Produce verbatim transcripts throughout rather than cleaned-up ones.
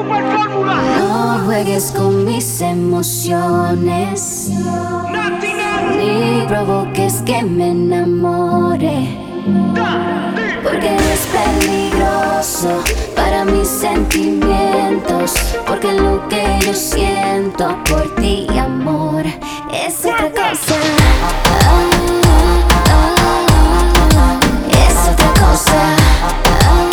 Super Fórmula. No juegues con mis emociones, ni provoques que me enamore, porque es peligroso para mis sentimientos, porque lo que yo siento por ti, amor, es otra cosa. Ah, ah, ah, es otra cosa. Ah,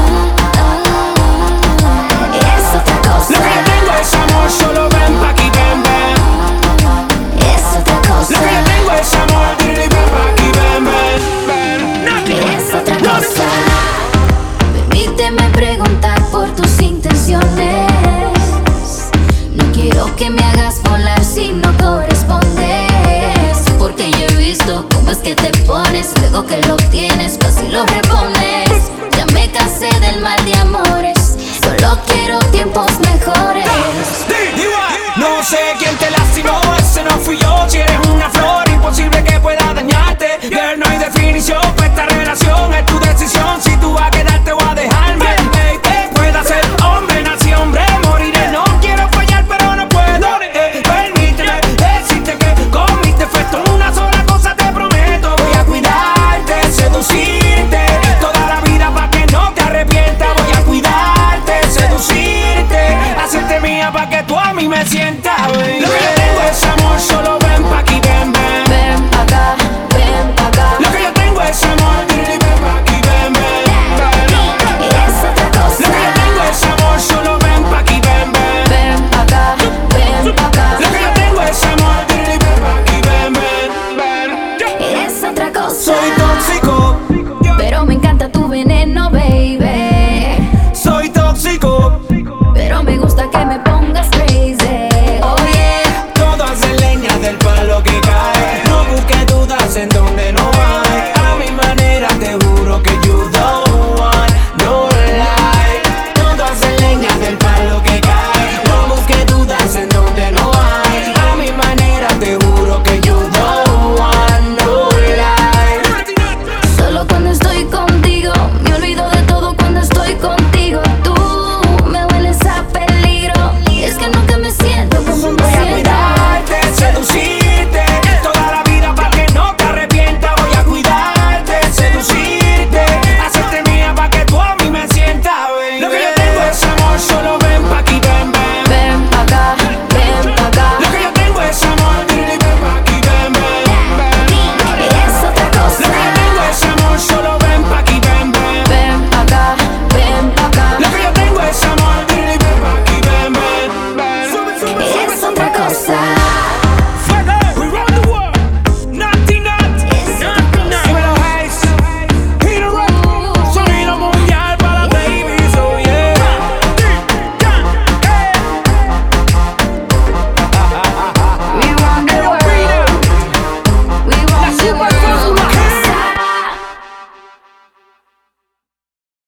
ah, es otra cosa. Lo que yo tengo es amor, solo ven pa' aquí, ven, ven. Es otra cosa. Lo que yo tengo es amor, dile ven pa' aquí, ven, ven, ven. Es otra cosa. Permíteme preguntar por tus intenciones. No quiero que me hagas volar si no correspondes, porque yo he visto cómo es que te pones. Luego que lo tienes, fácil lo repones. Ya me cansé del mal de amores, solo quiero tiempos mejores. No sé quién te lastimó, ese no fui yo. Si eres una flor, imposible que pueda dañarte. Girl, no hay definición para esta relación, es tu decisión. Si tú vas a quedarte o a dejarme, hey, hey, pueda ser hombre, nací hombre, moriré. No quiero fallar, pero no puedo. Eh, permíteme decirte que con mis defectos una sola cosa te prometo: voy a cuidarte, seducirte toda la vida pa' que no te arrepientas. Voy a cuidarte, seducirte, hacerte mía pa' que tú a mí me sientas, baby.